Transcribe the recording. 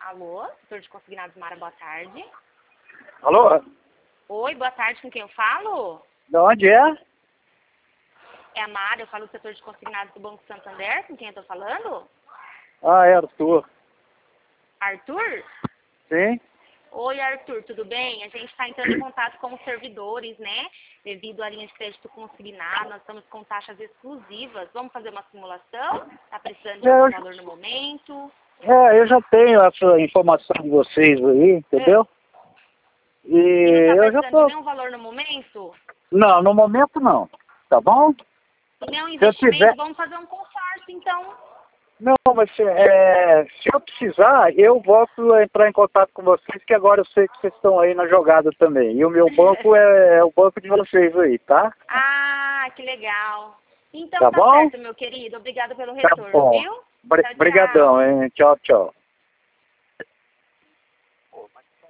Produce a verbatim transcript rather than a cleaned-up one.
Alô, setor de consignados Mara, boa tarde. Alô? Oi, boa tarde, com quem eu falo? De onde é? É a Mara, eu falo do setor de consignados do Banco Santander, com quem eu tô falando? Ah, é Arthur. Arthur? Sim? Oi, Arthur, tudo bem? A gente está entrando em contato com os servidores, né? Devido à linha de crédito consignado, nós estamos com taxas exclusivas. Vamos fazer uma simulação? Está precisando de É, algum eu, valor no momento? é, eu já tenho essa informação de vocês aí, entendeu? E E não está eu já precisando de tô... nenhum valor no momento? Não, no momento não, tá bom? E nenhum Se eu investimento? tiver... Vamos fazer um consórcio, então. Não, mas é, se eu precisar, eu volto a entrar em contato com vocês, que agora eu sei que vocês estão aí na jogada também. E o meu banco é, é o banco de vocês aí, tá? Ah, que legal. Então Tá tá bom? certo, meu querido. Obrigado pelo Tá retorno, bom. viu? Bri- Tchau, Brigadão, tchau. hein? Tchau, tchau.